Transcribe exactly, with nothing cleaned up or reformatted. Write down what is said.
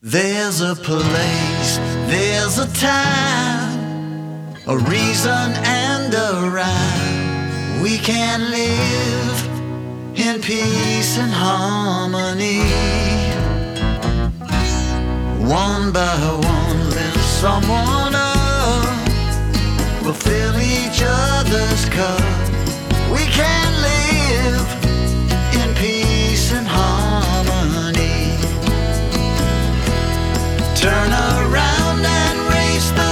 There's a place, there's a time, a reason and a rhyme. We can live in peace and harmony. One by one, lift someone up. We'll fill each other's cup. We can live in peace and harmony. Turn around and raise the